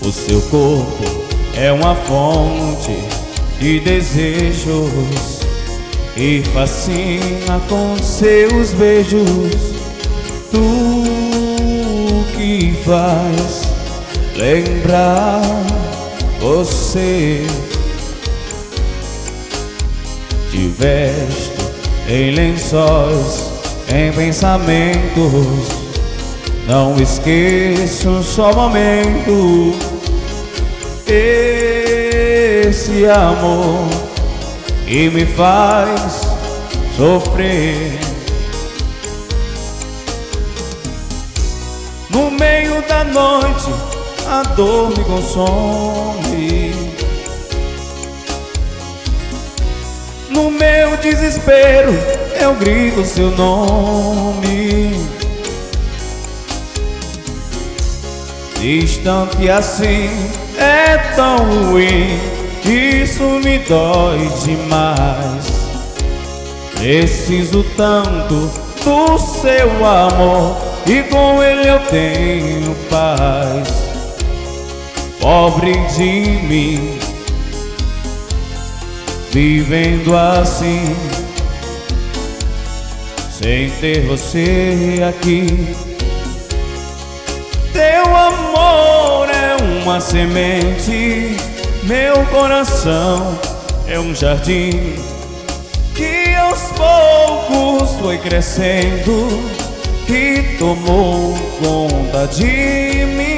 O seu corpo é uma fonte de desejos e fascina com seus beijos. Tu que faz lembrar você. Te vesto em lençóis, em pensamentos. Não esqueço um só momento. Esse amor que me faz sofrer. No meio da noite a dor me consome. No meu desespero eu grito seu nome. Distante assim é tão ruim, isso me dói demais. Preciso tanto do seu amor e com ele eu tenho paz. Pobre de mim, vivendo assim, sem ter você aqui. Teu amor é uma semente, meu coração é um jardim que aos poucos foi crescendo, que tomou conta de mim.